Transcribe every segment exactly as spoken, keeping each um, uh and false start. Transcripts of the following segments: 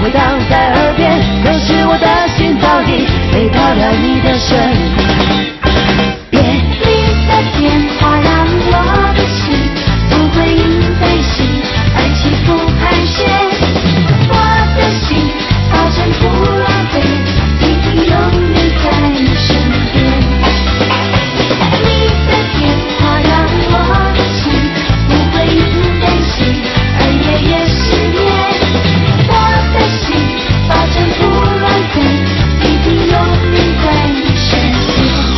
回荡在耳边，可是我的心早已飞到了你的身边。 你的电话让我的心不会因悲喜而起伏盘旋，我的心保证不浪费，一定永远在你身边。你的电话让我的心不会因悲喜而夜夜失眠，我的心保证不浪费，一定永远在你身边。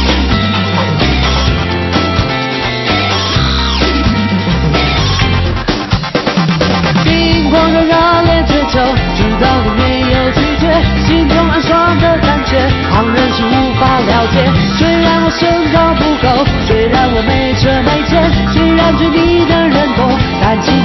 心狂热热烈追求，直到你没有拒绝，心中暗爽的感觉，旁人是无法了解。虽然我身高不高，虽然我没车没钱，虽然追你的人多，但其